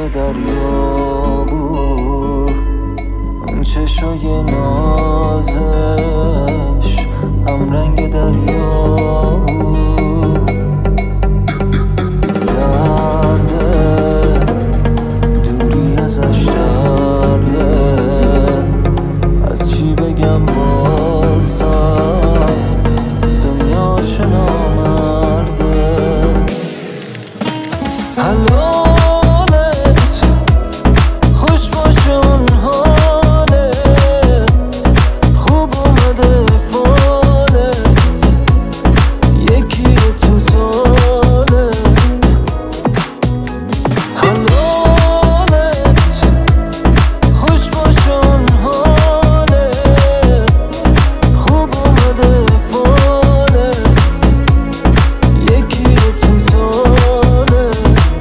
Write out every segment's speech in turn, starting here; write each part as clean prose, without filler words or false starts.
دریا بود، اون چشای نازش هم رنگ دریا بود. درده دوری ازش درده، از چی بگم بازم دنیا چه نامرده. حالت خوش باشه اون حالت، خوب اومده فالت، یکی تو تالت. حالت خوش باشه اون حالت، خوب اومده فالت، یکی تو تالت.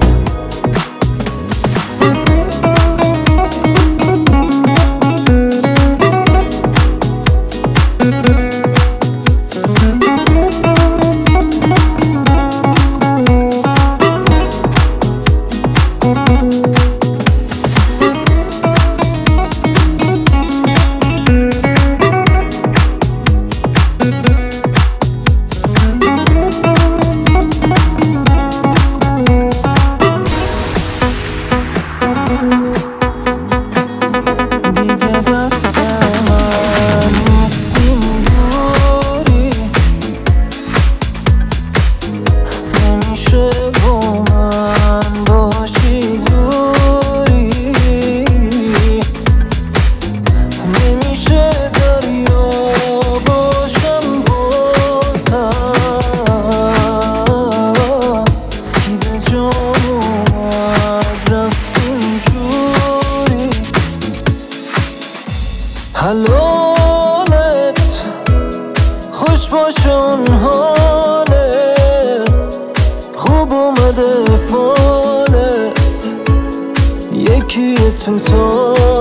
حالت خوش باشه اون حالت، خوب اومده فالت، یکی تو